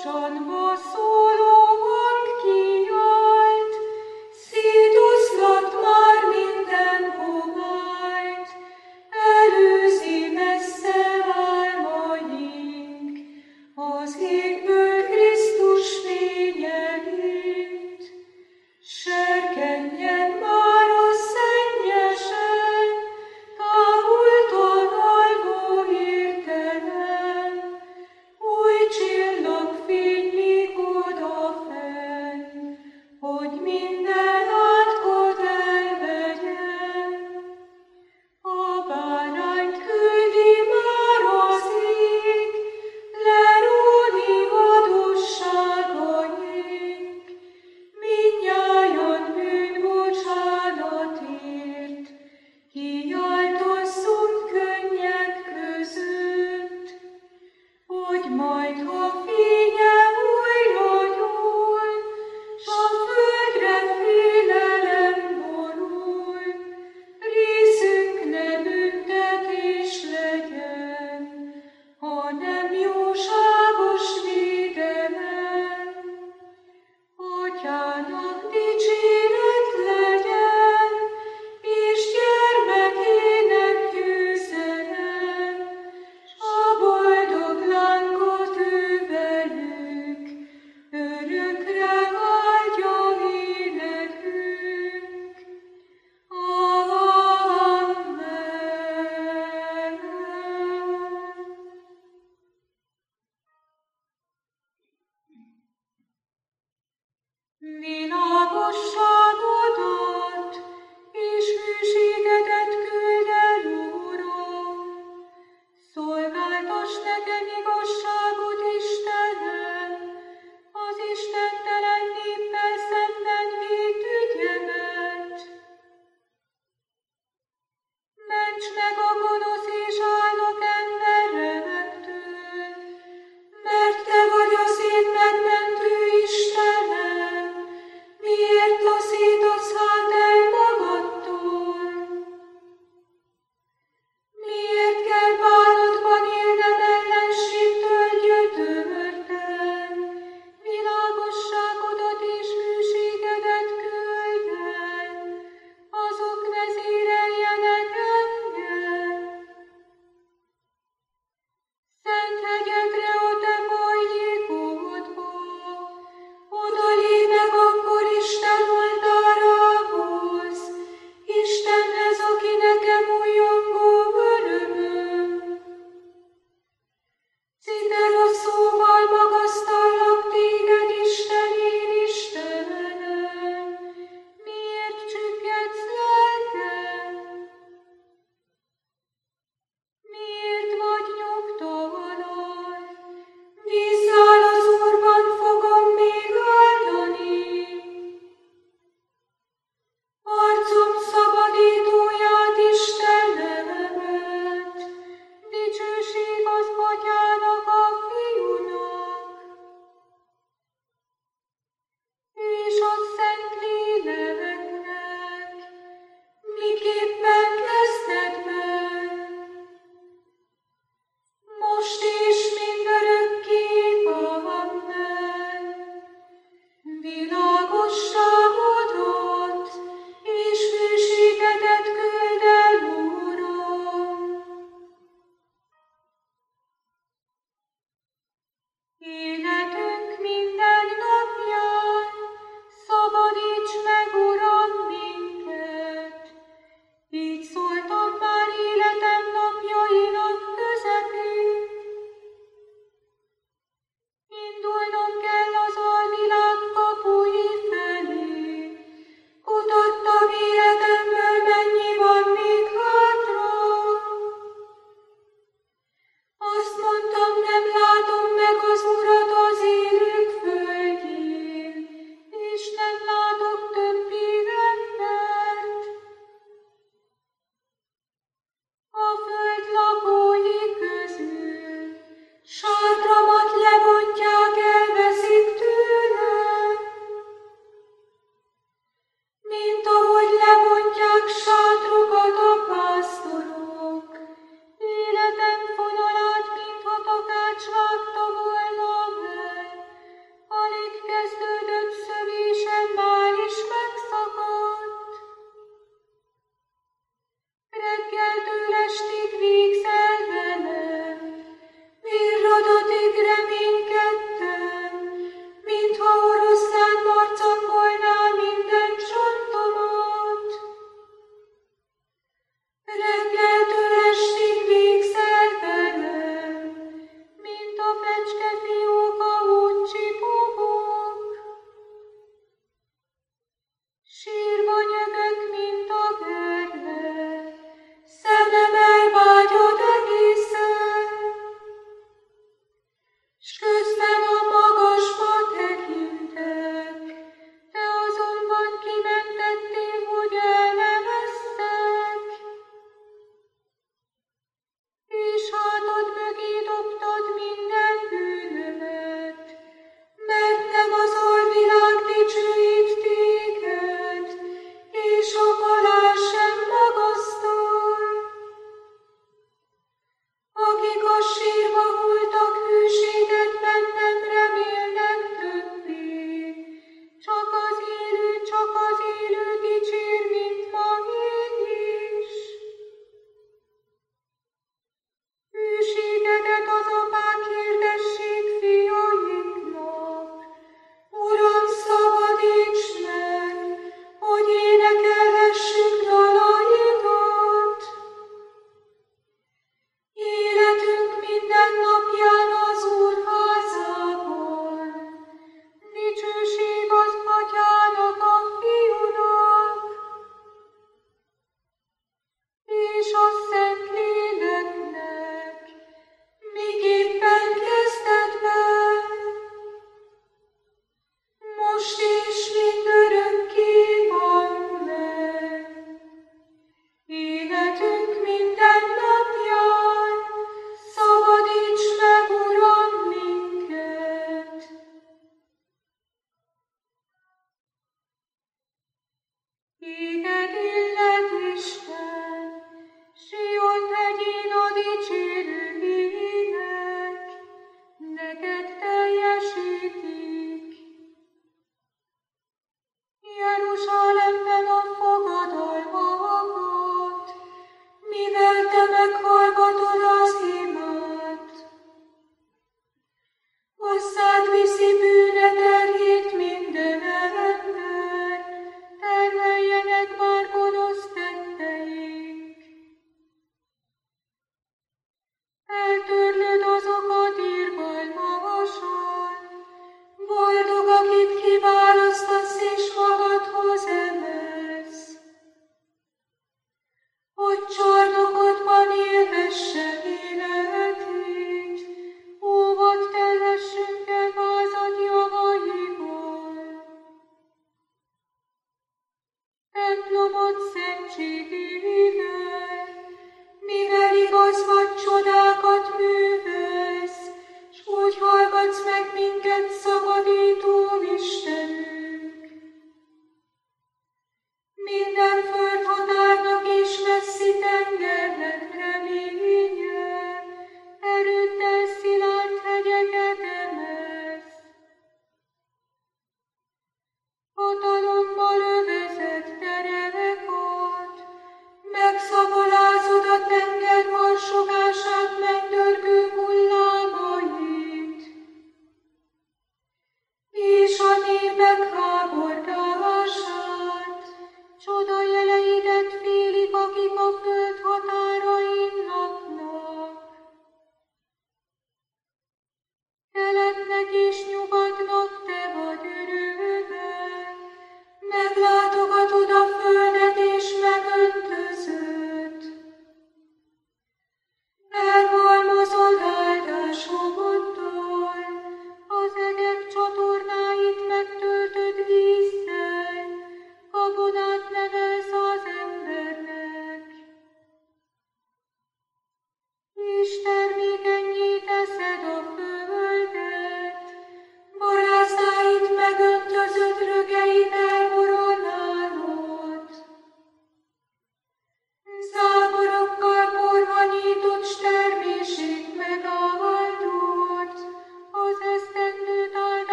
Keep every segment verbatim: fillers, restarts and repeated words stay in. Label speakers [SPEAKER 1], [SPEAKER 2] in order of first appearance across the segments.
[SPEAKER 1] Robbanva szóló hang kijalt, szétoszlat már minden homályt, előzi messze álmaink, az égből Krisztus fényelét. Serkenjen már a szennyesen, távoltan alvó hirtelen, új csillagfény még oda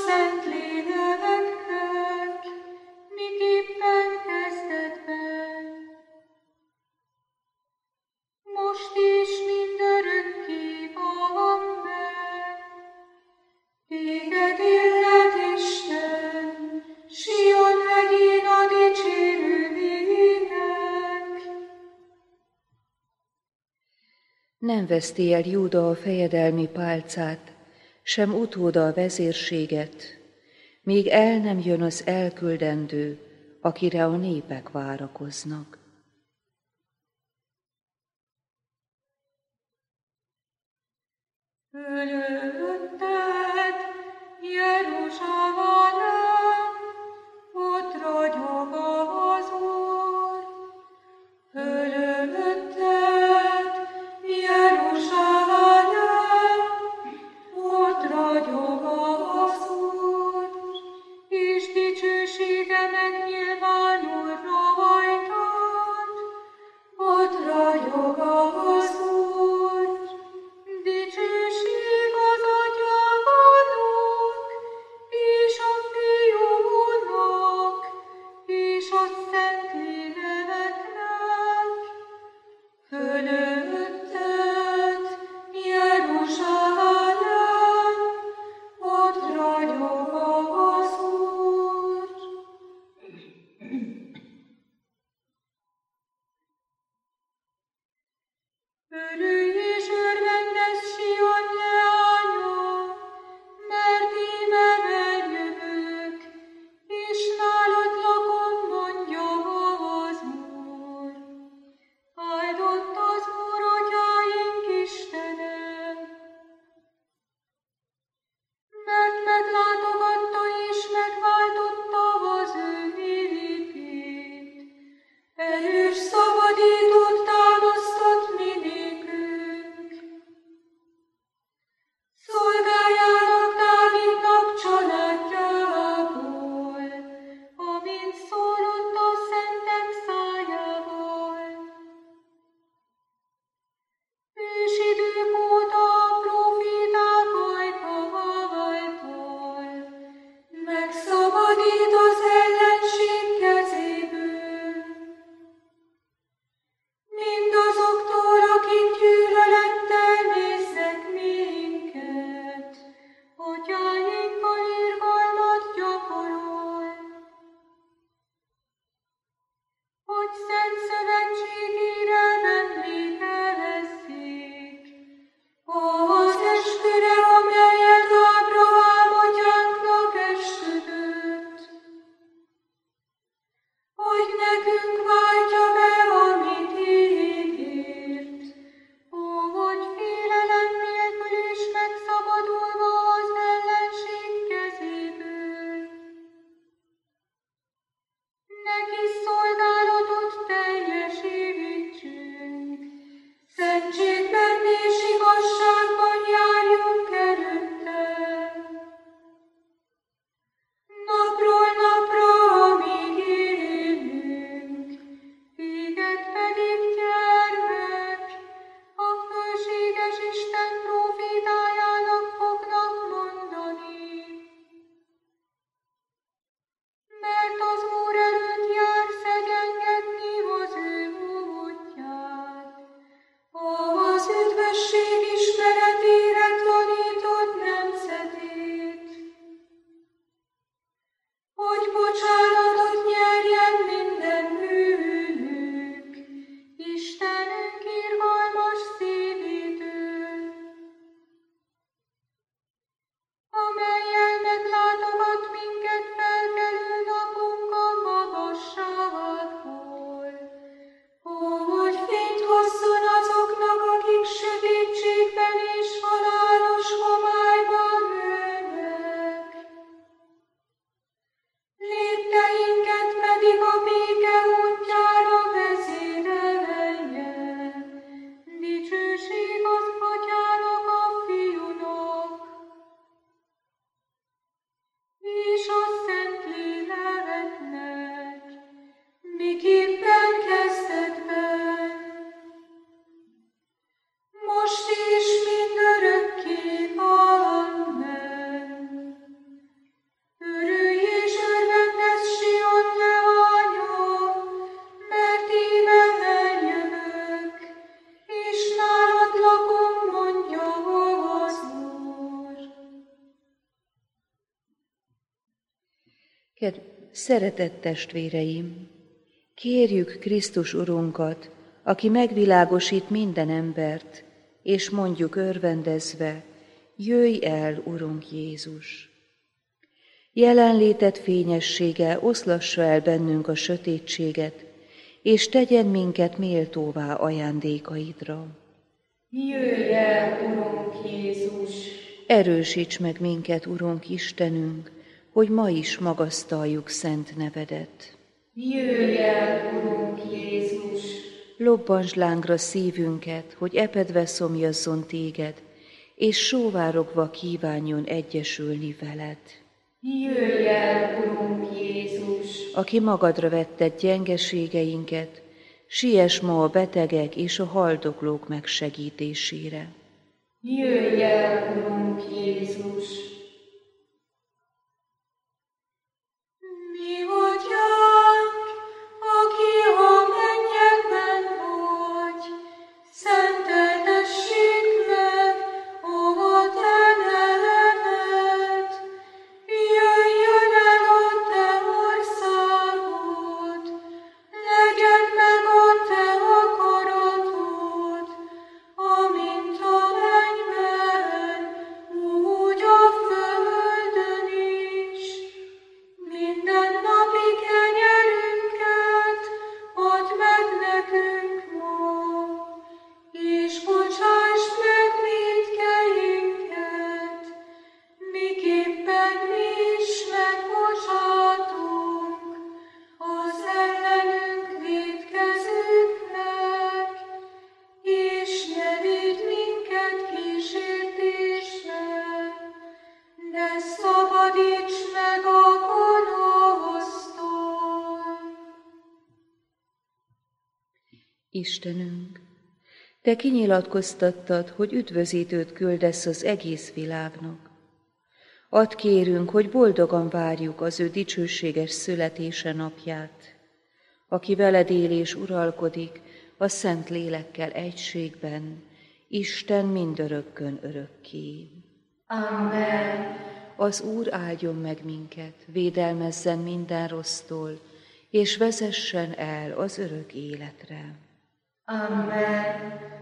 [SPEAKER 1] Szentléleknek, miképpen kezdetben, most is mindörökké. Amen. Téged illet, Isten, Sion hegyén a dicsérő ének.
[SPEAKER 2] Nem veszti el Júda a fejedelmi pálcát, sem utóda a vezérséget, míg el nem jön az elküldendő, akire a népek várakoznak.
[SPEAKER 1] Fölötted, Jeruzsálem, ott ragyog az Úr. Fölötted, Jeruzsálem, ott ragyog az Úr, és dicsősége megnyilvánul rajtad. Ott ragyog az Úr, dicsőség az Atyának, és
[SPEAKER 2] Kedv, szeretett testvéreim, kérjük Krisztus Urunkat, aki megvilágosít minden embert, és mondjuk örvendezve, jöjj el, Urunk Jézus! Jelenléted fényessége oszlassa el bennünk a sötétséget, és tegyen minket méltóvá ajándékaidra.
[SPEAKER 1] Jöjj el, Urunk Jézus!
[SPEAKER 2] Erősíts meg minket, Urunk Istenünk, hogy ma is magasztaljuk szent nevedet.
[SPEAKER 1] Jöjj el, Urunk Jézus!
[SPEAKER 2] Lobbansd lángra szívünket, hogy epedve szomjazzon téged, és sóvárogva kívánjon egyesülni veled.
[SPEAKER 1] Jöjj el, Urunk Jézus!
[SPEAKER 2] Aki magadra vetted gyengeségeinket, siess ma a betegek és a haldoklók megsegítésére.
[SPEAKER 1] Jöjj el, Urunk Jézus! Mi atyánk, aki a mennyekben vagy, szenteltessék meg a te neved. Jöjjön el a te országod, legyen meg a te akaratod, amint a mennyben, úgy a földön is. Minden napi kenyerünket add meg nekünk ma, és bocsásd meg vétkeinket, miképpen mi is megbocsátunk az ellenünk vétkezőknek, és ne vigy minket kísértésbe, de szabadíts meg a gonosztól.
[SPEAKER 2] Istenünk, te kinyilatkoztattad, hogy üdvözítőt küldesz az egész világnak. Add kérünk, hogy boldogan várjuk az ő dicsőséges születése napját, aki veled él és uralkodik a Szent Lélekkel egységben, Isten mindörökkön örökké.
[SPEAKER 1] Amen.
[SPEAKER 2] Az Úr áldjon meg minket, védelmezzen minden rossztól, és vezessen el az örök életre.
[SPEAKER 1] Amen.